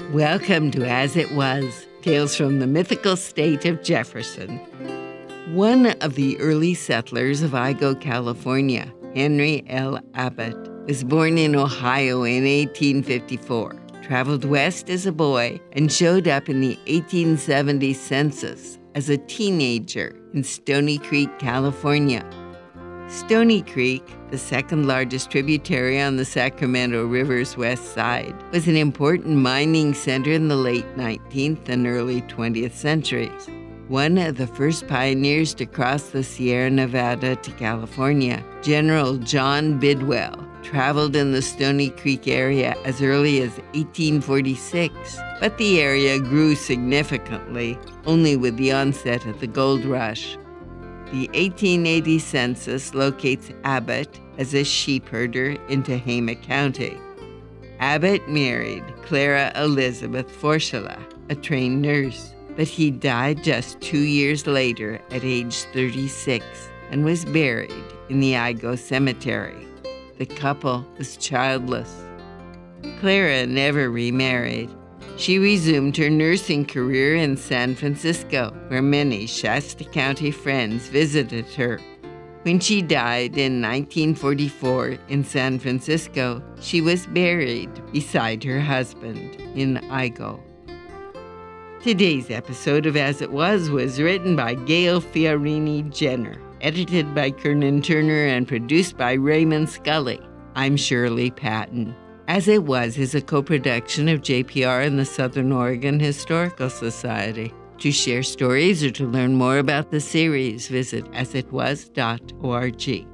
Welcome to As It Was, Tales from the Mythical State of Jefferson. One of the early settlers of Igo, California, Henry L. Abbott, was born in Ohio in 1854, traveled west as a boy, and showed up in the 1870 census as a teenager in Stony Creek, California. Stony Creek, the second largest tributary on the Sacramento River's west side, was an important mining center in the late 19th and early 20th centuries. One of the first pioneers to cross the Sierra Nevada to California, General John Bidwell, traveled in the Stony Creek area as early as 1846, but the area grew significantly only with the onset of the gold rush. The 1880 census locates Abbott as a sheep herder in Tehama County. Abbott married Clara Elizabeth Forshela, a trained nurse, but he died just 2 years later at age 36 and was buried in the Igo Cemetery. The couple was childless. Clara never remarried. She resumed her nursing career in San Francisco, where many Shasta County friends visited her. When she died in 1944 in San Francisco, she was buried beside her husband in Igo. Today's episode of As It Was written by Gail Fiorini Jenner, edited by Kernan Turner, and produced by Raymond Scully. I'm Shirley Patton. As It Was is a co-production of JPR and the Southern Oregon Historical Society. To share stories or to learn more about the series, visit asitwas.org.